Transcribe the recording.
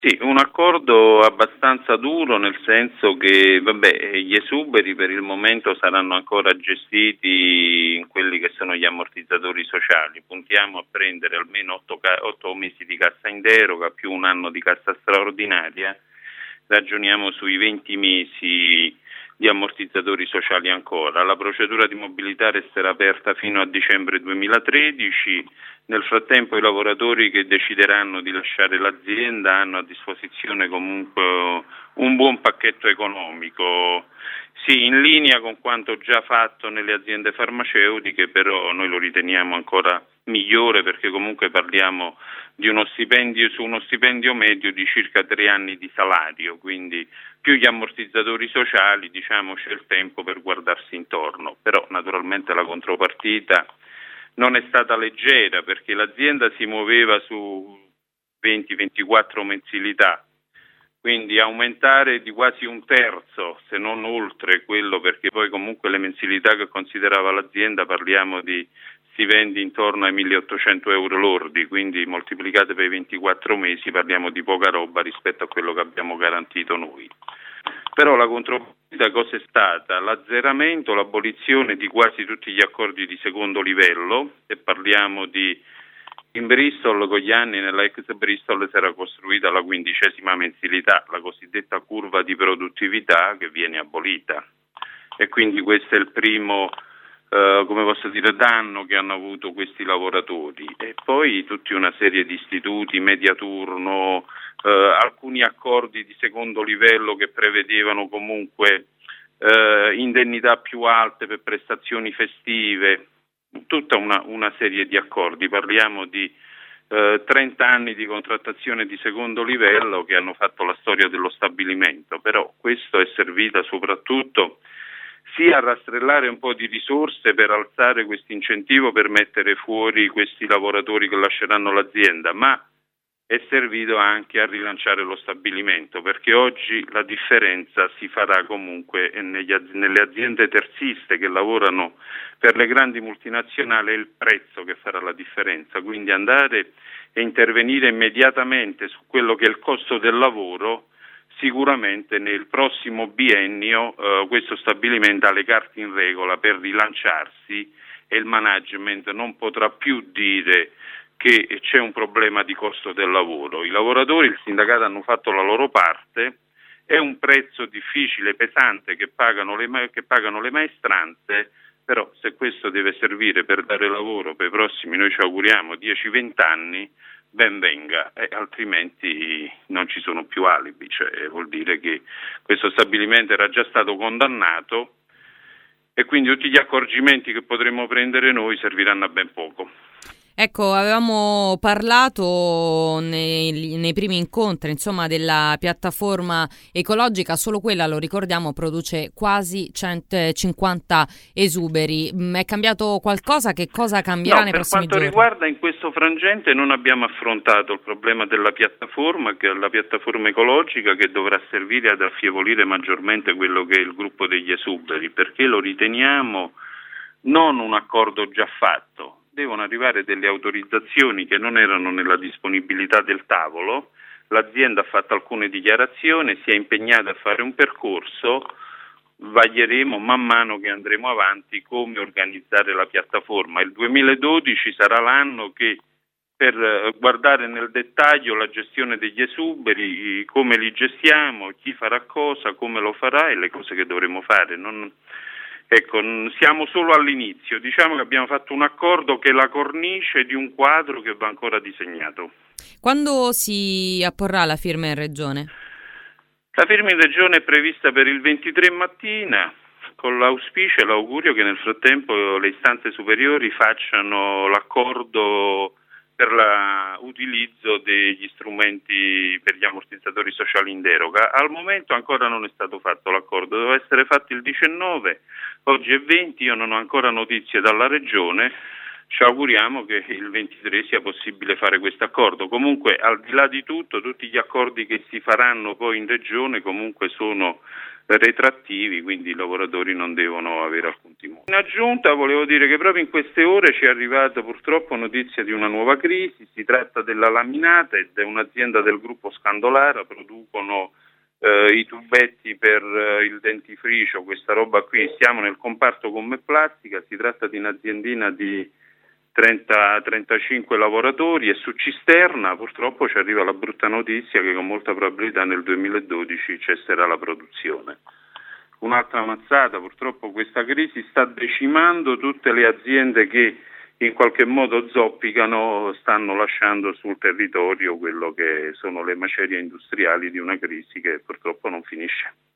Sì, un accordo abbastanza duro, nel senso che gli esuberi per il momento saranno ancora gestiti in quelli che sono gli ammortizzatori sociali. Puntiamo a prendere almeno 8 mesi di cassa in deroga più un anno di cassa straordinaria. Ragioniamo sui 20 mesi di ammortizzatori sociali ancora. La procedura di mobilità resterà aperta fino a dicembre 2013. Nel frattempo i lavoratori che decideranno di lasciare l'azienda hanno a disposizione comunque un buon pacchetto economico, sì, in linea con quanto già fatto nelle aziende farmaceutiche, però noi lo riteniamo ancora migliore perché comunque parliamo di uno stipendio medio di circa 3 anni di salario, quindi più gli ammortizzatori sociali, diciamo, c'è il tempo per guardarsi intorno, però naturalmente la contropartita non è stata leggera perché l'azienda si muoveva su 20-24 mensilità, quindi aumentare di quasi un terzo, se non oltre quello, perché poi comunque le mensilità che considerava l'azienda, parliamo di stipendi intorno ai 1.800 euro lordi, quindi moltiplicate per i 24 mesi parliamo di poca roba rispetto a quello che abbiamo garantito noi. Però la contropartita cosa è stata? L'azzeramento, l'abolizione di quasi tutti gli accordi di secondo livello, e parliamo di in Bristol con gli anni nella ex Bristol si era costruita la 15ª mensilità, la cosiddetta curva di produttività che viene abolita, e quindi questo è il primo danno che hanno avuto questi lavoratori. E poi tutta una serie di istituti, media turno, alcuni accordi di secondo livello che prevedevano comunque indennità più alte per prestazioni festive, tutta una serie di accordi. Parliamo di 30 anni di contrattazione di secondo livello che hanno fatto la storia dello stabilimento, però questo è servita soprattutto sia a rastrellare un po' di risorse per alzare questo incentivo per mettere fuori questi lavoratori che lasceranno l'azienda, ma è servito anche a rilanciare lo stabilimento, perché oggi la differenza si farà comunque nelle aziende terziste che lavorano per le grandi multinazionali, è il prezzo che farà la differenza, quindi andare e intervenire immediatamente su quello che è il costo del lavoro. Sicuramente nel prossimo biennio questo stabilimento ha le carte in regola per rilanciarsi e il management non potrà più dire che c'è un problema di costo del lavoro. I lavoratori, il sindacato hanno fatto la loro parte, è un prezzo difficile, pesante che pagano le maestranze, però se questo deve servire per dare lavoro per i prossimi, noi ci auguriamo, 10-20 anni, ben venga, altrimenti non ci sono più alibi, cioè vuol dire che questo stabilimento era già stato condannato e quindi tutti gli accorgimenti che potremmo prendere noi serviranno a ben poco. Ecco, avevamo parlato nei primi incontri, insomma, della piattaforma ecologica, solo quella, lo ricordiamo, produce quasi 150 esuberi. È cambiato qualcosa? Che cosa cambierà nei prossimi giorni? Per quanto riguarda in questo frangente non abbiamo affrontato il problema della piattaforma, che è la piattaforma ecologica che dovrà servire ad affievolire maggiormente quello che è il gruppo degli esuberi, perché lo riteniamo non un accordo già fatto. Devono arrivare delle autorizzazioni che non erano nella disponibilità del tavolo, l'azienda ha fatto alcune dichiarazioni, si è impegnata a fare un percorso, vaglieremo man mano che andremo avanti come organizzare la piattaforma. Il 2012 sarà l'anno che per guardare nel dettaglio la gestione degli esuberi, come li gestiamo, chi farà cosa, come lo farà e le cose che dovremo fare. Ecco, siamo solo all'inizio, diciamo che abbiamo fatto un accordo che è la cornice di un quadro che va ancora disegnato. Quando si apporrà la firma in regione? La firma in regione è prevista per il 23 mattina, con l'auspicio e l'augurio che nel frattempo le istanze superiori facciano l'accordo per l'utilizzo degli strumenti per gli ammortizzatori sociali in deroga. Al momento ancora non è stato fatto l'accordo, doveva essere fatto il 19, oggi è 20, io non ho ancora notizie dalla Regione, Ci auguriamo che il 23 sia possibile fare questo accordo. Comunque, al di là di tutto, tutti gli accordi che si faranno poi in regione comunque sono retrattivi, quindi i lavoratori non devono avere alcun timore. In aggiunta volevo dire che proprio in queste ore ci è arrivata purtroppo notizia di una nuova crisi. Si tratta della Laminata ed è un'azienda del gruppo Scandolara, producono i tubetti per il dentifricio, questa roba qui. Siamo nel comparto gomme e plastica, si tratta di un'aziendina di 30-35 lavoratori e su Cisterna purtroppo ci arriva la brutta notizia che con molta probabilità nel 2012 cesserà la produzione. Un'altra mazzata, purtroppo questa crisi sta decimando tutte le aziende che in qualche modo zoppicano, stanno lasciando sul territorio quello che sono le macerie industriali di una crisi che purtroppo non finisce.